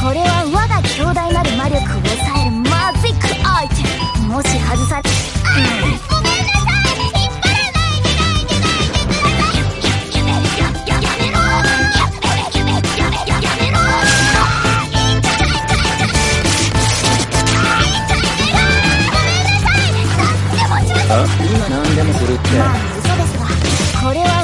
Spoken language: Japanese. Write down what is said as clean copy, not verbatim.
これは我が強大なる魔力を抑えるマジックアイテム。もし外されごめんなさい、引っ張らないでやめろあ、今何でもするって。まあ嘘ですが、これは